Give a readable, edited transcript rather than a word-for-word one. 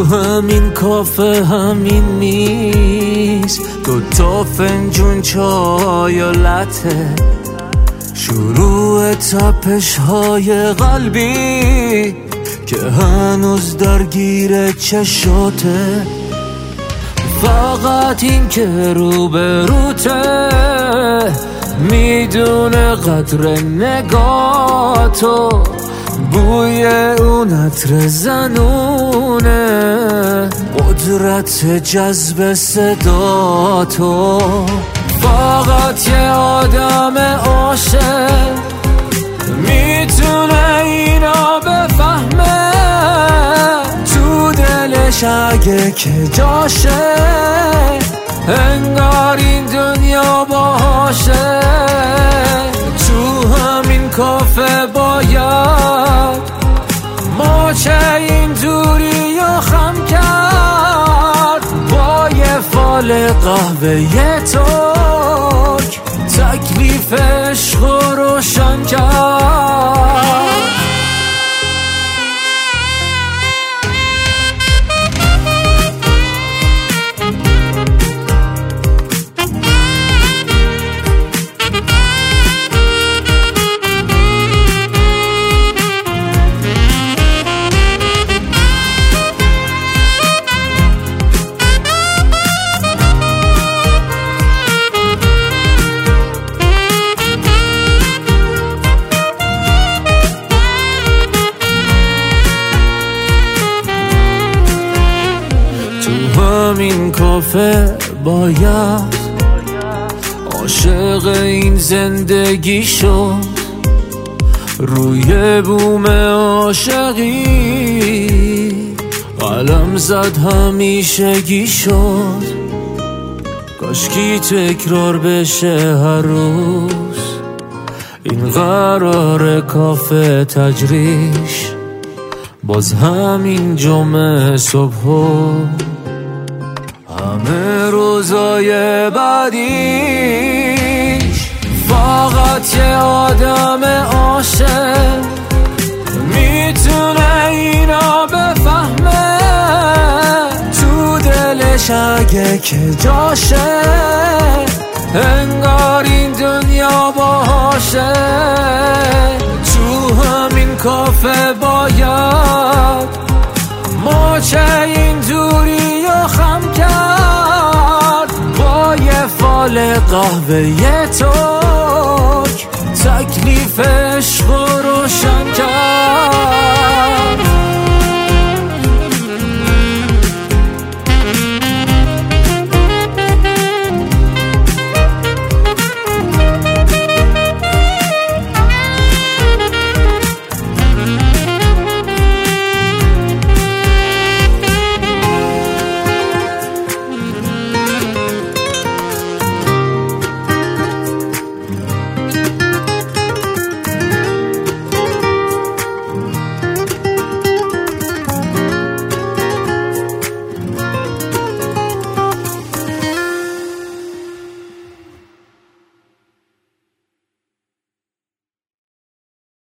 تو همین کافه همین میز 2 فنجون چای و لته شروع تپش های قلبی که هنوز درگیر چشاته فقط این که رو به روته میدونه قدر نگاتو بوی اون عطر زنونه قدرت جذب صداتو فقط یه آدم عاشق میتونه اینا بفهمه تو دلش اگه که جاشه انگار این دنیا باشه تو همین کافه باید ماچه این دوری و خم کرد با یه فال قهوه ترک تکلیف عشق رو روشن کرد همین کافه باید عاشق این زندگی شد روی بوم عاشقی قلم زد همیشگی شد کاشکی تکرار بشه هر روز این قرار کافه تجریش باز همین جمعه صبح همه روزای بعدیش فقط یه آدم عاشق میتونه اینا بفهمه تو دلش اگه که جاشه انگار این دنیا باشه تو همین کافه باید ماچه این دوری و خم کرد با یه فال قهوه ترک تکلیف عشق رو روشن